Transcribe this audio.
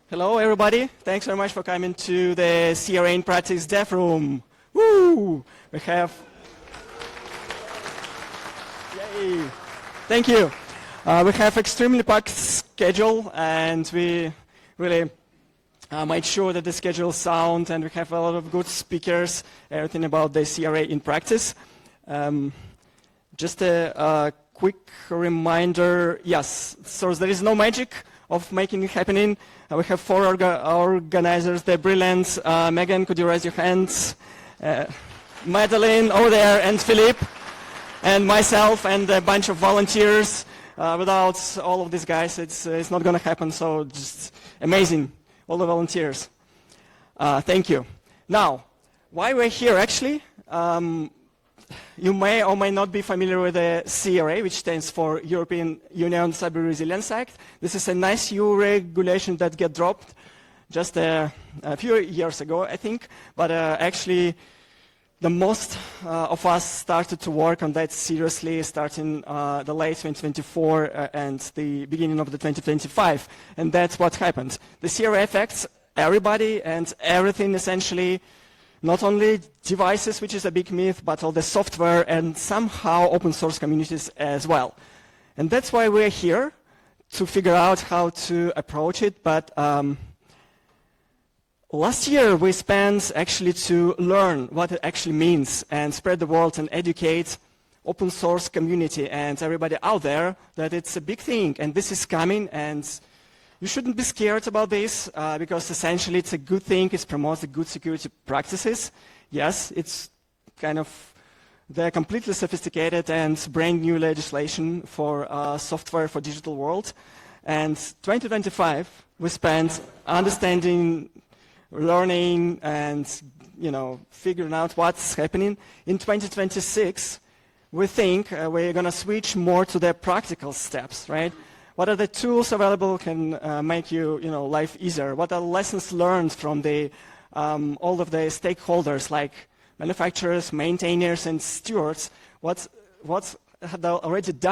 Hello, everybody. Thanks very much for coming to the CRA in Practice Dev Room. Woo! We have... Yay! Thank you. We have extremely packed schedule, and we really made sure that the schedule is sound, and we have a lot of good speakers, everything about the CRA in practice. Just a quick reminder, yes, so there is no magic of making it happening. We have four organizers, they're brilliant. Megan, could you raise your hands? Madeline over there, and Philippe, and myself, and a bunch of volunteers. Without all of these guys, it's not going to happen, so just amazing, all the volunteers. Thank you. Now, why we're here actually, you may or may not be familiar with the CRA, which stands for European Union Cyber Resilience Act. This is a nice EU regulation that got dropped just a few years ago, I think, but actually the most of us started to work on that seriously starting the late 2024 and the beginning of the 2025, and that's what happened. The CRA affects everybody and everything essentially, not only devices, which is a big myth, but all the software and somehow open source communities as well. And that's why we're here, to figure out how to approach it. But last year we spent actually to learn what it actually means and spread the word and educate open source community and everybody out there that it's a big thing and this is coming, and you shouldn't be scared about this because essentially it's a good thing. It promotes the good security practices. Yes, it's kind of the completely sophisticated and brand new legislation for software for digital world. And 2025 we spent understanding, learning, and figuring out what's happening. In 2026 we think we're going to switch more to the practical steps, right? What are the tools available can make you, life easier? What are lessons learned from the all of the stakeholders like manufacturers, maintainers, and stewards? What's have they already done?